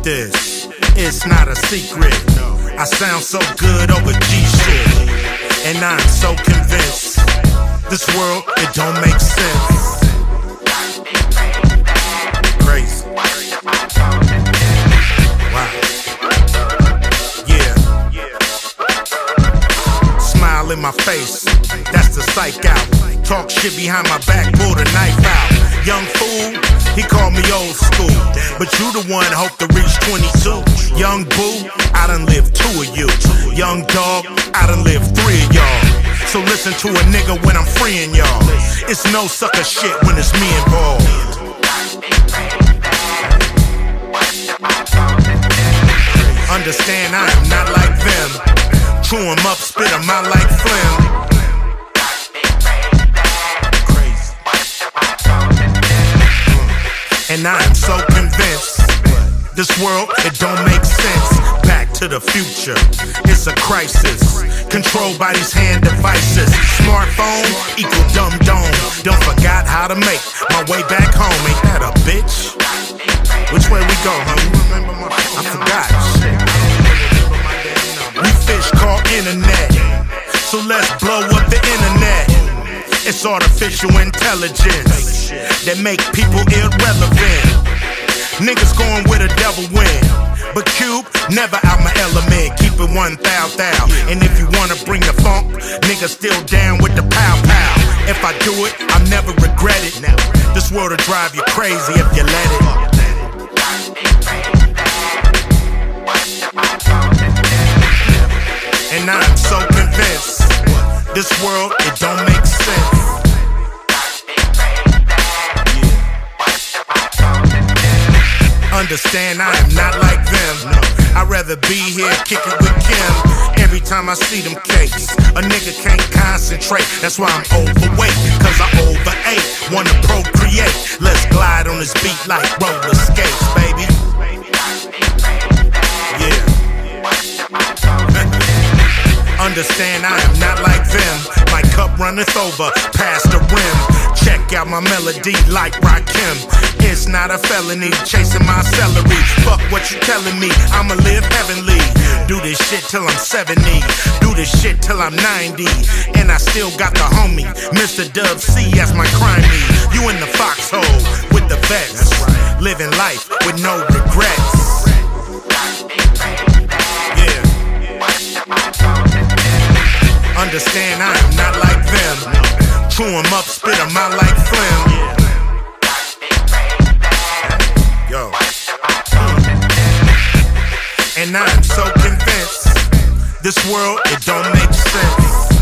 this, it's not a secret. I sound so good over G shit, and I'm so convinced this world, it don't make sense. Crazy. Wow. Yeah. Smile in my face, that's the psych out. Talk shit behind my back, pull the knife out. Young fool, he called me old school, but you the one hope to reach 22. Young boo, I done lived 2 of you. Young dog, I done lived 3 of y'all. So listen to a nigga when I'm freeing y'all. It's no sucker shit when it's me involved. Understand I am not like them. Chew 'em up, spit 'em out like phlegm. And I am so convinced this world, it don't make sense. Back to the future, it's a crisis. Controlled by these hand devices. Smartphone equal dumb dome. Don't forgot how to make my way back home. Ain't that a bitch? Which way we go, huh? I forgot. We fish call internet, so let's blow up the internet. It's artificial intelligence that make people irrelevant. Niggas going with a devil win, but Cube never out my element. Keep it 1,000. And if you wanna bring the funk, niggas still down with the pow pow. If I do it, I'll never regret it. This world'll drive you crazy if you let it. And I'm so convinced this world, it don't make sense. Understand I am not like them. I'd rather be here kicking with Kim. Every time I see them cakes, a nigga can't concentrate. That's why I'm overweight, cause I overate. Wanna procreate, let's glide on this beat like roller skates, baby. Yeah. Understand I am not like them. My cup runneth over, past the rim. Check out my melody like Rakim. It's not a felony, chasing my celery. Fuck what you telling me, I'ma live heavenly. Do this shit till I'm 70. Do this shit till I'm 90. And I still got the homie, Mr. Dub C as my crimey. You in the foxhole with the vets. Living life with no regrets. Yeah. Understand I am not like them. Chew 'em up, spit 'em out like phlegm. Yo. And I'm so convinced this world, it don't make sense.